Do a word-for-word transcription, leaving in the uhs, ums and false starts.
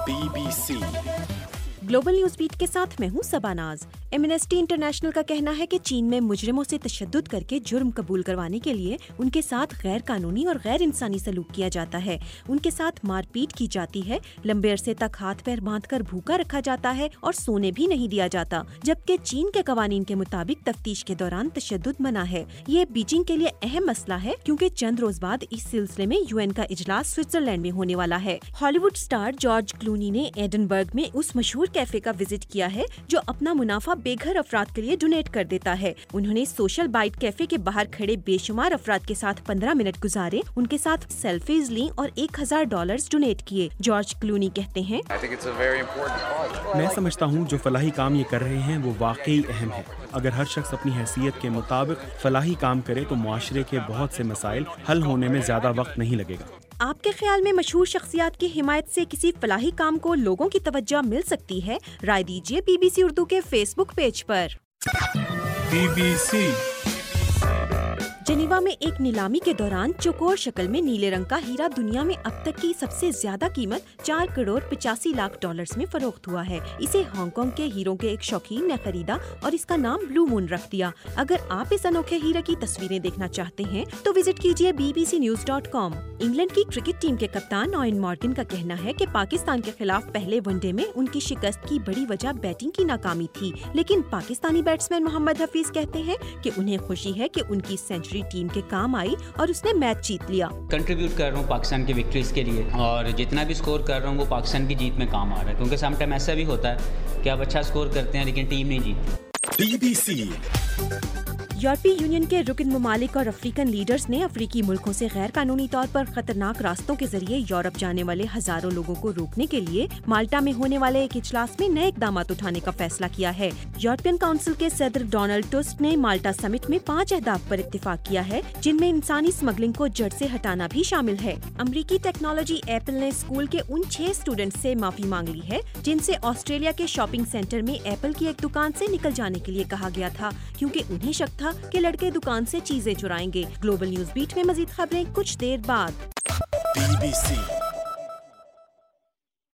Be B C global news beat کے ساتھ میں ہوں سباناز۔ ایمنسٹی انٹرنیشنل کا کہنا ہے کہ چین میں مجرموں سے تشدد کر کے جرم قبول کروانے کے لیے ان کے ساتھ غیر قانونی اور غیر انسانی سلوک کیا جاتا ہے، ان کے ساتھ مار پیٹ کی جاتی ہے، لمبے عرصے تک ہاتھ پیر باندھ کر بھوکا رکھا جاتا ہے اور سونے بھی نہیں دیا جاتا، جبکہ چین کے قوانین کے مطابق تفتیش کے دوران تشدد منع ہے۔ یہ بیجنگ کے لیے اہم مسئلہ ہے کیونکہ چند روز بعد اس سلسلے میں یو این کا اجلاس سوئٹزرلینڈ میں ہونے والا ہے۔ Hollywood star George Clooney نے ایڈنبرگ میں اس مشہور کیفے کا وزٹ کیا ہے جو اپنا منافع بے گھر افراد کے لیے ڈونیٹ کر دیتا ہے۔ انہوں نے سوشل بائٹ کیفے کے باہر کھڑے بے شمار افراد کے ساتھ پندرہ منٹ گزارے، ان کے ساتھ سیلفیز لیں اور ایک ہزار ڈالرز ڈونیٹ کیے۔ جارج کلونی کہتے ہیں، میں سمجھتا ہوں جو فلاحی کام یہ کر رہے ہیں وہ واقعی اہم ہے۔ اگر ہر شخص اپنی حیثیت کے مطابق فلاحی کام کرے تو معاشرے کے بہت سے مسائل حل ہونے میں زیادہ وقت نہیں لگے گا۔ آپ کے خیال میں مشہور شخصیات کی حمایت سے کسی فلاحی کام کو لوگوں کی توجہ مل سکتی ہے؟ رائے دیجیے بی بی سی اردو کے فیس بک پیج پر۔ بی بی سی جنیوا میں ایک نیلامی کے دوران چوکور شکل میں نیلے رنگ کا ہیرا دنیا میں اب تک کی سب سے زیادہ قیمت چار کروڑ پچاسی لاکھ ڈالرز میں فروخت ہوا ہے۔ اسے ہانگ کانگ کے ہیروں کے ایک شوقین نے خریدا اور اس کا نام بلو مون رکھ دیا۔ اگر آپ اس انوکھے ہیرے کی تصویریں دیکھنا چاہتے ہیں تو وزٹ کیجیے B B C news dot com. England کی کرکٹ ٹیم کے کپتان آئن مارٹن کا کہنا ہے کہ پاکستان کے خلاف پہلے ون ڈے میں ان کی شکست کی بڑی وجہ بیٹنگ کی ناکامی تھی، لیکن پاکستانی بیٹسمین محمد حفیظ کہتے ہیں کہ انہیں خوشی ہے کہ ان کی سینچری ٹیم کے کام آئی اور اس نے میچ جیت لیا۔ کنٹریبیوٹ کر رہا ہوں پاکستان کی وکٹریز کے لیے اور جتنا بھی سکور کر رہا ہوں وہ پاکستان کی جیت میں کام آ رہا ہے، کیونکہ سم ٹائم ایسا بھی ہوتا ہے کہ آپ اچھا سکور کرتے ہیں لیکن ٹیم نہیں جیتتی۔ بی بی سی یورپی یونین کے رکن ممالک اور افریقن لیڈرز نے افریقی ملکوں سے غیر قانونی طور پر خطرناک راستوں کے ذریعے یورپ جانے والے ہزاروں لوگوں کو روکنے کے لیے مالٹا میں ہونے والے ایک اجلاس میں نئے اقدامات اٹھانے کا فیصلہ کیا ہے۔ یورپین کونسل کے صدر ڈونلڈ ٹسک نے مالٹا سمٹ میں پانچ اہداف پر اتفاق کیا ہے، جن میں انسانی اسمگلنگ کو جڑ سے ہٹانا بھی شامل ہے۔ امریکی ٹیکنالوجی ایپل نے اسکول کے ان چھ اسٹوڈنٹس سے معافی مانگ لی ہے جن سے آسٹریلیا کے شاپنگ سینٹر میں ایپل کی ایک دکان سے نکل جانے کے لیے کہا گیا تھا، کیونکہ انہیں شک تھا کہ لڑکے دکان سے چیزیں چرائیں گے۔ گلوبل نیوز بیٹ میں مزید خبریں کچھ دیر بعد۔ Be B C